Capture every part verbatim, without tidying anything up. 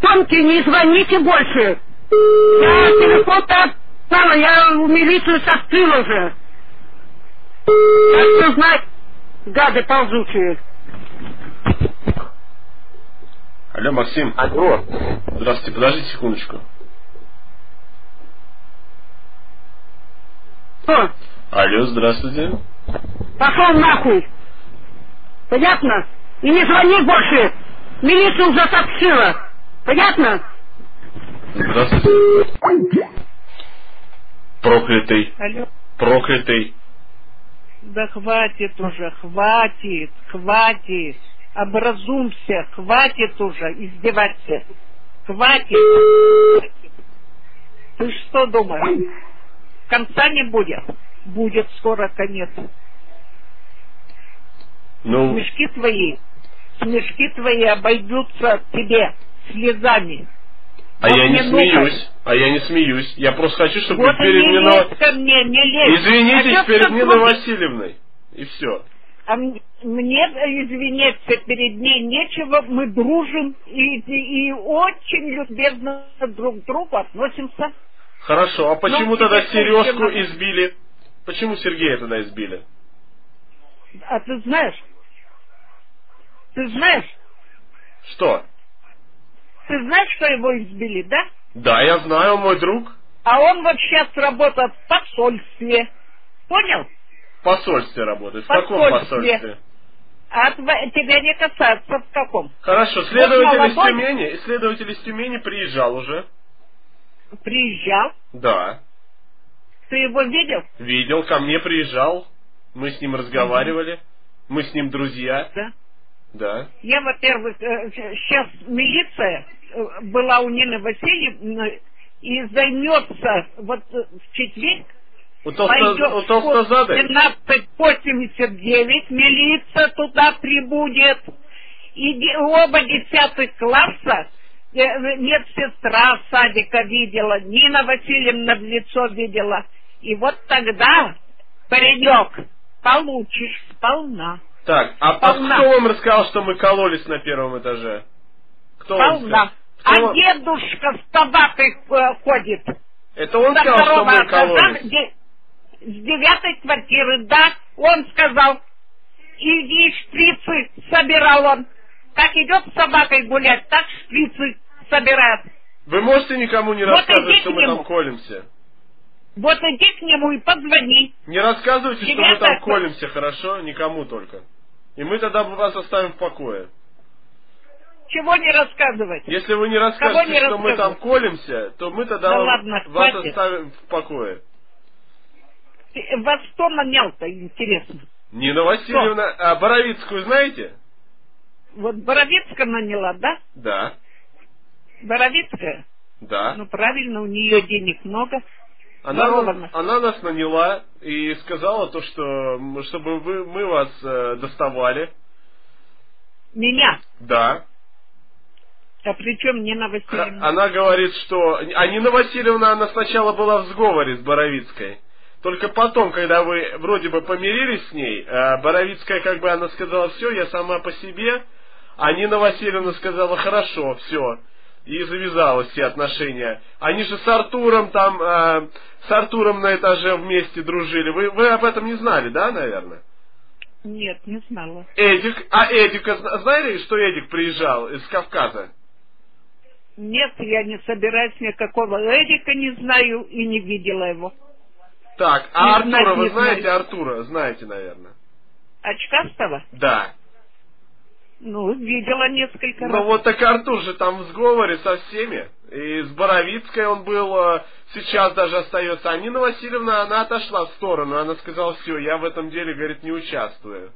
Помните, не звоните больше. Я телефон-то отстала, я в милицию сообщила уже. Так что знать, гады ползучие. Алло, Максим. Алло. Здравствуйте, подождите секундочку. Что? Алло, здравствуйте. Пошел нахуй. Понятно? И не звони больше. Милицию уже сообщила. Понятно? Здравствуйте. Проклятый. Алло. Проклятый. Да хватит уже, хватит, хватит. Образумся, хватит уже издеваться. Хватит. Ты что думаешь? Конца не будет? Будет скоро конец. Ну... Смешки твои, смешки твои обойдутся тебе слезами. А вот я не смеюсь, нужно. а я не смеюсь. Я просто хочу, чтобы вот вы перед не Ниной... лезь ко мне, не лезь. Извинитесь а перед Ниной смотри. Васильевной. И все. А мне извиняться перед ней нечего, мы дружим и, и, и очень любезно друг к другу относимся. Хорошо, а почему Ну, тогда теперь Сережку надо. избили? Почему Сергея тогда избили? А ты знаешь? Ты знаешь? Что? Ты знаешь, что его избили, да? Да, я знаю, он мой друг. А он вот сейчас работает в посольстве. Понял? В посольстве работает. В Посольстве. каком посольстве? А тв- тебя не касается в каком? Хорошо, следователь Вот из молодой. Тюмени, следователь из Тюмени приезжал уже. Приезжал. Да. Ты его видел? Видел, ко мне приезжал. Мы с ним разговаривали. Мы с ним друзья. Да. Да. Я, во-первых, сейчас милиция э, была у Нины Васильевны и займется вот э, в четверг. У, толсто... Пойдет у толстозадой? двенадцать восемьдесят девять, милиция туда прибудет. И де- оба десятых класса, э, медсестра садика видела, Нина Васильевна в лицо видела. И вот тогда, паренек, получишь сполна. Так, а, а Полна. кто вам рассказал, что мы кололись на первом этаже? Кто вам Полна. сказал? А Кто вам- дедушка с табакой э, ходит. Это он Со сказал, что второго мы этажа, кололись? где- с девятой квартиры, да, он сказал. И, и шприцы собирал он. Как идет с собакой гулять, так шприцы собирает. Вы можете никому не Вот рассказывать, иди что к мы нему. там колемся? Вот иди к нему и позвони. Не рассказывайте, что мы Девятая там ква- колемся, хорошо? Никому только. И мы тогда вас оставим в покое. Чего не рассказывать? Если вы не Кого расскажете, не что мы там рассказывать? колемся, то мы тогда Да вам- ладно, вас хватит. оставим в покое. Ты- Вас кто нанял-то, интересно? Нина Васильевна, а Боровицкую знаете? Вот Боровицкая наняла, да? Да, Боровицкая? да. Ну, правильно, у нее денег много. Она, Здорово. она нас наняла и сказала то, что м, чтобы вы, мы вас э, доставали. Меня. Да. А при чем Нина Х- Васильевна? Она говорит, что... А Нина Васильевна, она сначала была в сговоре с Боровицкой. Только потом, когда вы вроде бы помирились с ней, э, Боровицкая, как бы она сказала, все, я сама по себе. А Нина Васильевна сказала, хорошо, все. И завязалось все отношения. Они же с Артуром там, э, с Артуром на этаже вместе дружили. Вы, вы об этом не знали, да, наверное? Нет, не знала. Эдик, а Эдика, зна- знали, что Эдик приезжал из Кавказа? Нет, я не собираюсь никакого Эдика, не знаю и не видела его. Так, а Не Артура, знать, вы не знаете знаю. Артура? Знаете, наверное. Очкастого? Да. Ну, видела несколько Ну раз. вот так Артур же там в сговоре со всеми. И с Боровицкой он был, э, сейчас даже остается. А Нина Васильевна, она отошла в сторону. Она сказала, все, я в этом деле, говорит, не участвую.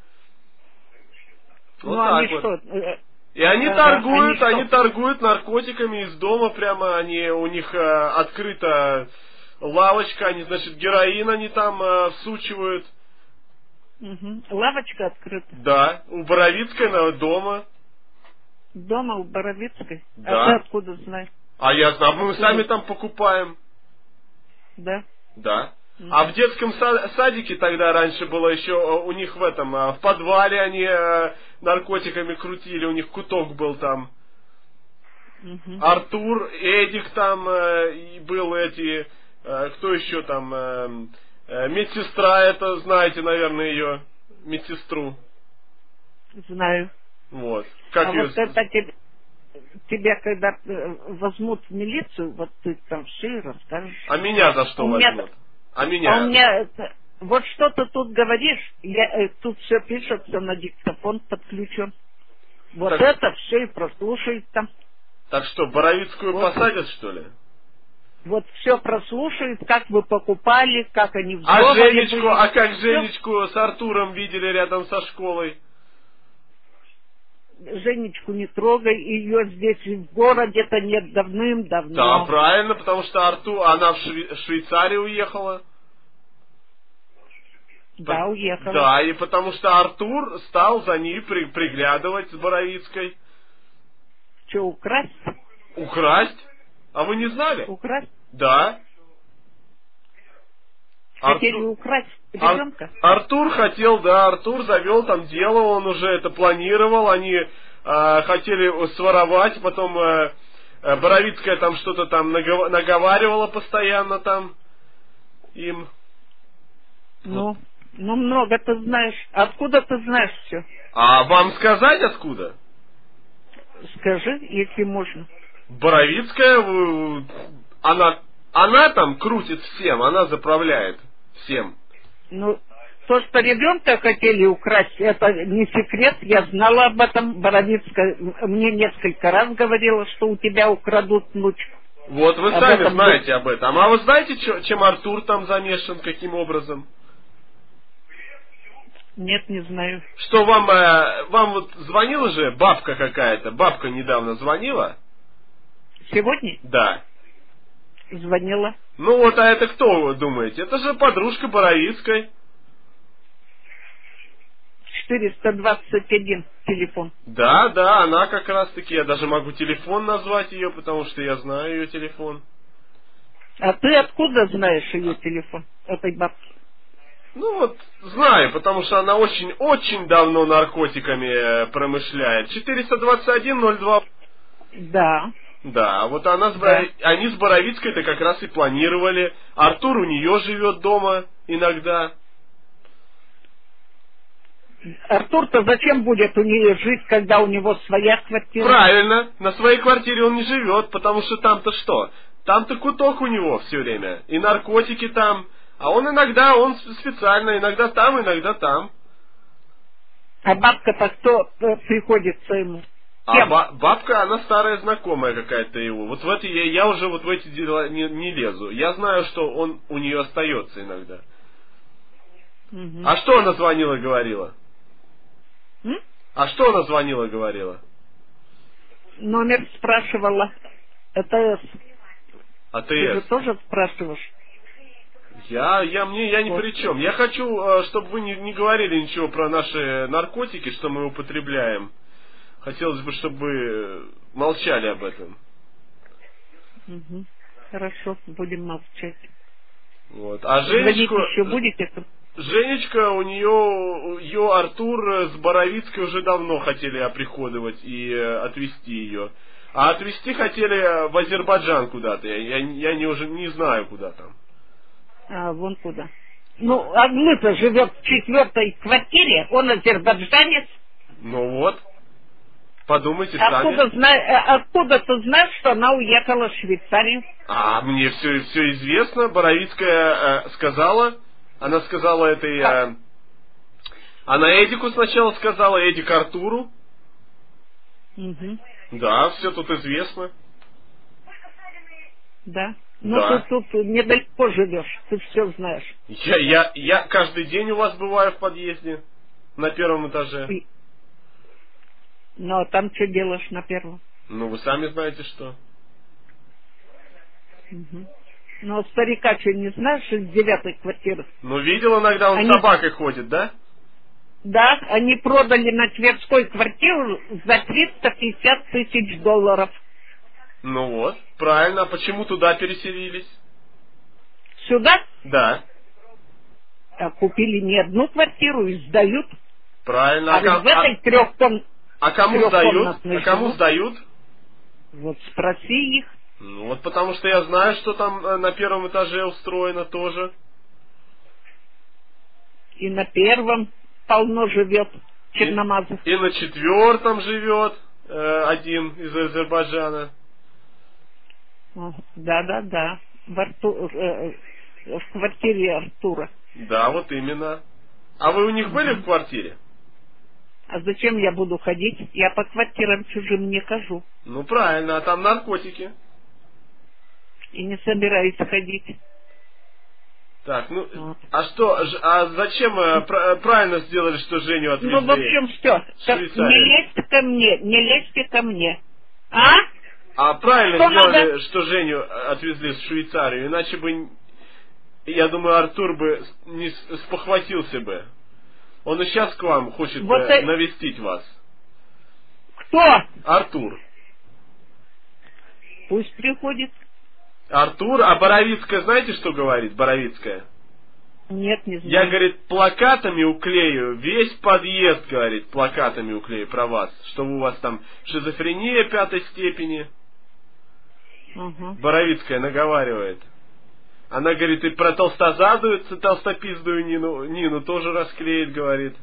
Вот Ну, так они вот. что? э, И они Ага, торгуют, они они, что? торгуют наркотиками из дома прямо, они, у них э, открыта лавочка, они, значит, героин они там э, всучивают. Мгм. Лавочка открыта. Да, у Боровицкой на дома. Дома у Боровицкой. Да. А ты откуда знаешь? А я знаю, мы сами там покупаем. Да. Да. Мгм. А в детском са- садике тогда раньше было еще э, у них в этом, э, в подвале они э, наркотиками крутили, у них куток был там. Угу. Артур, Эдик там э, и был эти, э, кто еще там, э, э, медсестра, это знаете, наверное, ее, медсестру. Знаю. Вот. Как а ее... вот это тебе, тебя, когда э, возьмут в милицию, вот ты там все и расскажешь. А меня за что а меня, возьмут? А меня? А у меня это, вот что ты тут говоришь, я, э, тут все пишет, все на диктофон подключен. Вот так, это все и прослушает там. Так что, Боровицкую вот. посадят, что ли? Вот все прослушает, как вы покупали, как они в А сговоре Женечку, были. а как Всё. Женечку с Артуром видели рядом со школой? Женечку не трогай, ее здесь в городе-то нет давным-давно. Да, правильно, потому что Артур, она в Шве- Швейцарию уехала. Да, уехала. Да, и потому что Артур стал за ней при, приглядывать с Боровицкой. Что, украсть? Украсть? А вы не знали? Украсть? Да. Хотели Артур... украсть Ар... ребенка? Артур хотел, да, Артур завел там дело, он уже это планировал, они э, хотели своровать, потом э, э, Боровицкая там что-то там нагов... наговаривала постоянно там им. Ну, ну много ты знаешь. Откуда ты знаешь все? А вам сказать откуда? Скажи, если можно. Боровицкая, э, она, она там крутит всем, она заправляет всем. Ну, то, что ребенка хотели украсть, это не секрет. Я знала об этом. Боровицкая мне несколько раз говорила, что у тебя украдут внучку. Вот вы об сами этом знаете об этом. А вы знаете, чё, чем Артур там замешан, каким образом? Нет, не знаю. Что вам, э, вам вот звонила же бабка какая-то, бабка недавно звонила? Сегодня Да. звонила. Ну вот, а это кто, вы думаете? Это же подружка Боровицкой. четыреста двадцать один телефон. Да, да, она как раз таки, я даже могу телефон назвать ее, потому что я знаю ее телефон. А ты откуда знаешь ее телефон, этой бабки? Ну вот, знаю, потому что она очень-очень давно наркотиками промышляет. четыреста двадцать один ноль два. Да. Да, вот она с, Да. они с Боровицкой-то как раз и планировали. Артур у нее живет дома иногда. Артур-то зачем будет у нее жить, когда у него своя квартира? Правильно, на своей квартире он не живет, потому что там-то что? Там-то куток у него все время. И наркотики там. А он иногда, он специально, иногда там, иногда там. А бабка-то кто э, приходится ему? А Кем? ба- бабка, она старая знакомая какая-то его. Вот в это я, я уже вот в эти дела не, не лезу. Я знаю, что он у нее остается иногда. Мгм. А что она звонила, говорила? М? А что она звонила, говорила? Номер спрашивала. Это А ты же ты... тоже спрашиваешь? Я, я, мне, я ни Вот. при чем. Я хочу, э, чтобы вы не, не говорили ничего про наши наркотики, что мы употребляем. Хотелось бы, чтобы вы молчали об этом. Угу. Хорошо, будем молчать. Вот. А Звонить Женечку... еще будете? Женечка, у нее, ее Артур с Боровицкой уже давно хотели оприходовать и э, отвезти ее. А отвезти хотели в Азербайджан куда-то. Я, я, я не, уже не знаю, куда там. А, вон куда. Ну, Аглы-то живет в четвертой квартире, он азербайджанец. Ну вот. Подумайте Откуда, сами. зна... э, откуда ты знаешь, что она уехала в Швейцарию? А мне все, все известно. Боровицкая э, сказала. Она сказала этой... Э, она Эдику сначала сказала, Эдик Артуру. Угу. Да, все тут известно. Да. Ну, Да. ты тут недалеко живешь, ты все знаешь. Я, я, я каждый день у вас бываю в подъезде. На первом этаже. И- Ну, а там что делаешь на первом? Ну, вы сами знаете, что. Угу. Ну, а старика что, не знаешь из девятой квартиры? Ну, видел иногда, он Они- с собакой ходит, да? Да, они продали на Тверской квартиру за триста пятьдесят тысяч долларов. Ну вот, правильно. А почему туда переселились? Сюда Да, а, купили не одну квартиру и сдают. правильно. А, А, ком- в этой трехком... а- а кому сдают? трехкомнатной А кому живут. сдают? Вот спроси их. Ну вот потому что я знаю, что там э, на первом этаже устроено тоже. И на первом полно живет черномазов. И, и на четвертом живет э, один из Азербайджана. Да-да-да. В, Арту... э, в квартире Артура. Да, вот именно. А вы у них были в квартире? А зачем я буду ходить? Я по квартирам чужим не хожу. Ну правильно, а там наркотики. И не собираюсь ходить. Так, ну, Вот. а что, ж- а зачем э, пр- правильно сделали, что Женю отвезли? Ну, в общем, все. Швейцария. Не лезьте ко мне, не лезьте ко мне. А? А правильно Что сделали, надо? что Женю отвезли в Швейцарию, иначе бы, я думаю, Артур бы с- не с- спохватился бы. Он и сейчас к вам хочет Вот э, и- навестить вас. Кто? Артур. Пусть приходит. Артур, а Боровицкая, знаете, что говорит Боровицкая? Нет, не знаю. Я, говорит, плакатами уклею, весь подъезд, говорит, плакатами уклею про вас, что у вас там шизофрения пятой степени. Ага. Боровицкая наговаривает. Она, говорит, и про толстозадую, толстопиздую Нину, Нину тоже расклеит, говорит.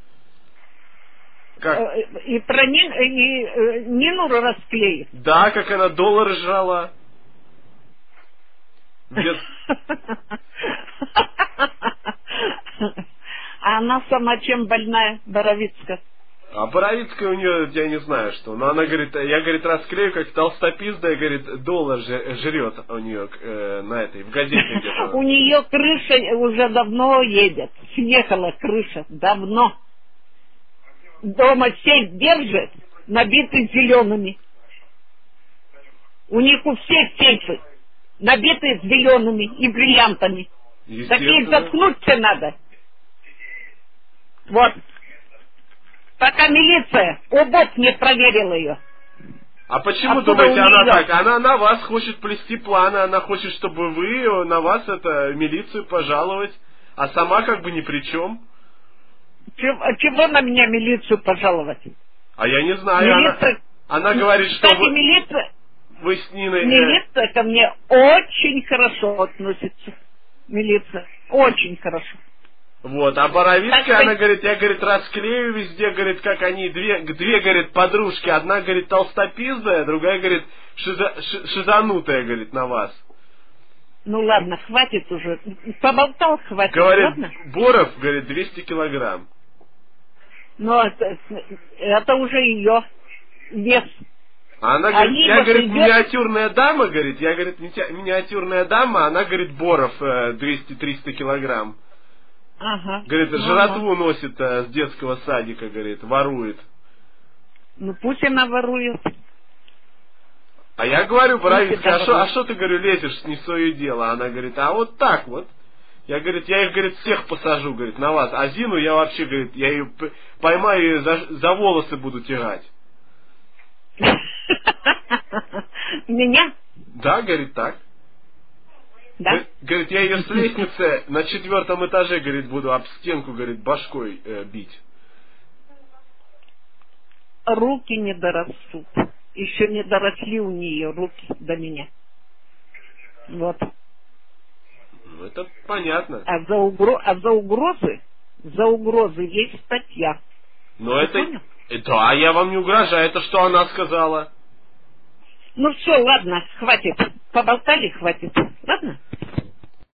Как? Э, И про Нин, э, и, э, Нину расклеит. Да, как она доллары жрала. Где- А она сама чем больная, Боровицкая? А Боровицкая у нее, я не знаю что. Но она говорит, я, говорит, расклею, как толстопиздая, говорит, доллар же- жрет у нее э, на этой, в газете где-то. У нее крыша уже давно едет. Съехала крыша давно. Дома сейф держит, набитый зелеными. У них у всех сейфы набитые зелеными и бриллиантами. Такие Естественно. заткнуться надо. Вот. Пока милиция обод не проверила ее. А почему, Откуда думаете, у она неё? так? Она на вас хочет плести планы, она хочет, чтобы вы на вас это милицию пожаловать, а сама как бы ни при чем. Чего, чего на меня милицию пожаловать? А я не знаю, она, Милиция... она говорит, что Кстати, вы, милиция, вы с Ниной... э, милиция ко мне очень хорошо относится. Милиция. Очень хорошо. Вот, а Боровицкая, Так, она так. говорит, я, говорит, расклею везде, говорит, как они, две, две, говорит, подружки, одна, говорит, толстопиздая, другая, говорит, шиза, ши- шизанутая, говорит, на вас. Ну ладно, хватит уже. Поболтал, хватит, Говорит, ладно? Боров, говорит, двести килограмм. Но это, это уже ее вес. А она А говорит, Нина я, говорит, придет- миниатюрная дама, говорит, я, говорит, мити- миниатюрная дама, она, говорит, Боров э, двести-триста килограмм. Ага. Говорит, Ну, жратву носит э, с детского садика, говорит, ворует. Ну пусть она ворует. А я говорю, Боровицкая, а всегда что, а ворует. что ты, говорю, лезешь не в свое дело? Она говорит, а вот так вот. Я, говорит, я их, говорит, всех посажу, говорит, на вас. А Зину я вообще, говорит, я ее п- поймаю и за, за волосы буду тягать. Меня? Да, говорит, так. Да? Говорит, говорит, я ее с лестницы на четвертом этаже, говорит, буду об стенку, говорит, башкой э, бить. Руки не дорастут. Еще не доросли у нее руки до меня. Вот. Ну, это понятно. А за, угро... а за угрозы, за угрозы есть статья. Но Ты это... понял? э, Да, я вам не угрожаю. Это что она сказала? Ну все, ладно, хватит. Поболтали, хватит. Ладно?